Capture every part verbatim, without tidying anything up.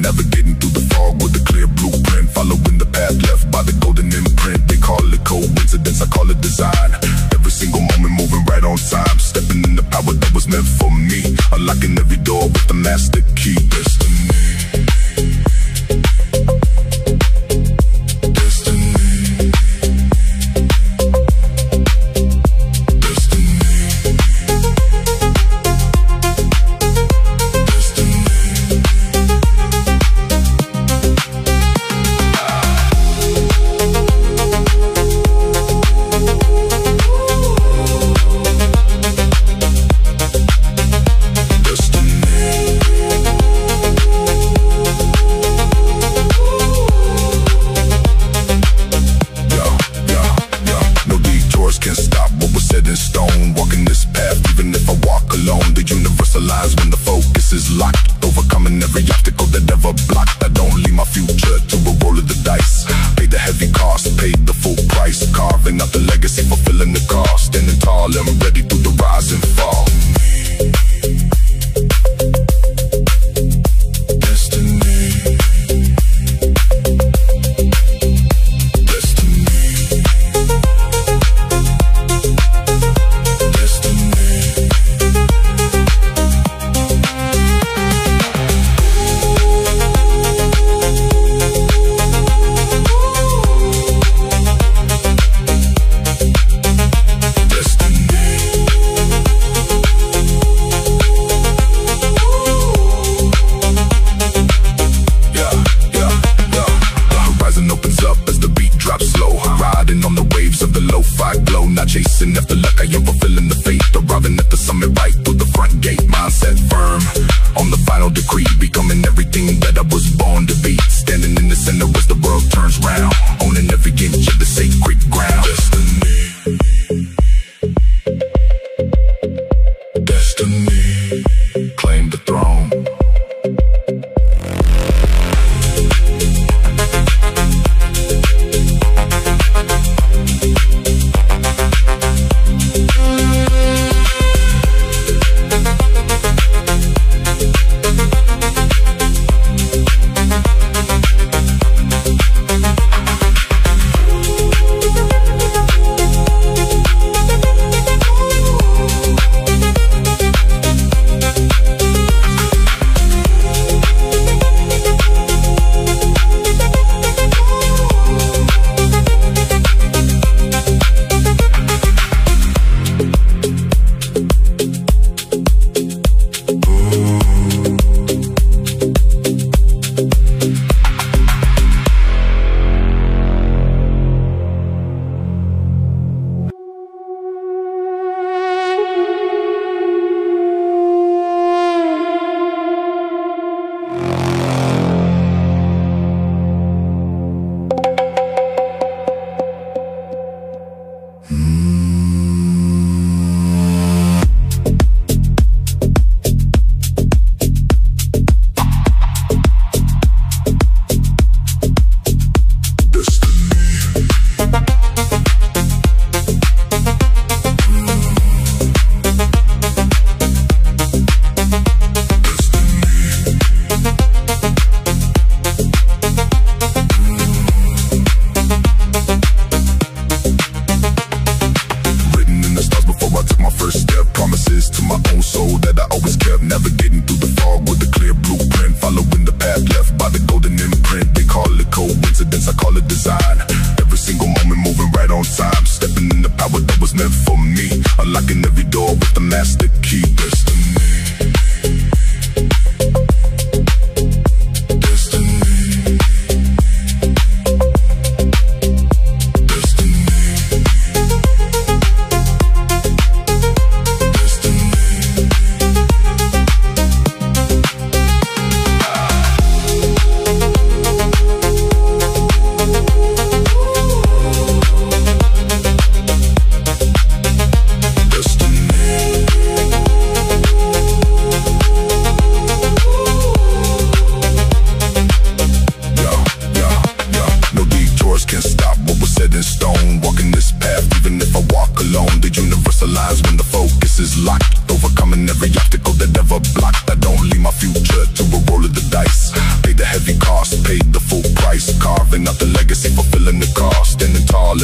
navigating through the fog with a clear blueprint, following the path left by the golden imprint. They call it coincidence, I call it design. Every single moment moving right on time, stepping in the power that was meant for me, unlocking every door with the master key. Destiny.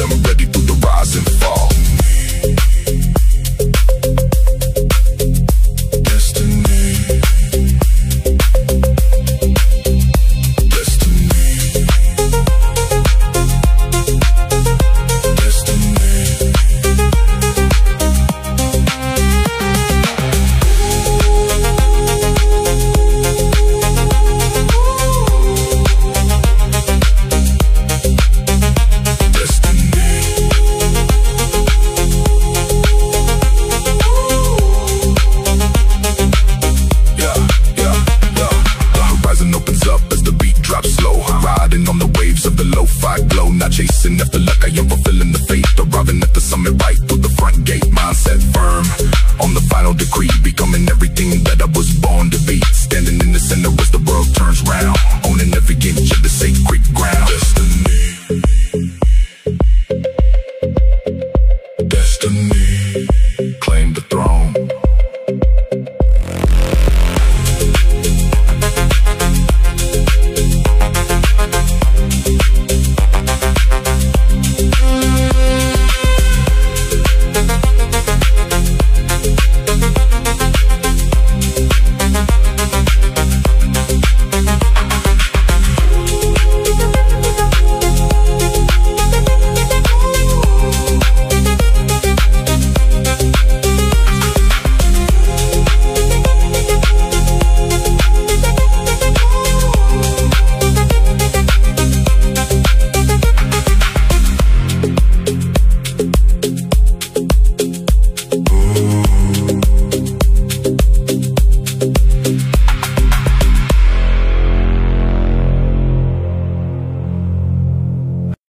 them ready through the rise and fall. Not chasing after luck, I am fulfilling the fate. Arriving at the summit right through the front gate. Mindset firm on the final decree, becoming everything that I was born to be. Standing in the center as the world turns round, owning every inch of the sacred ground. Destiny.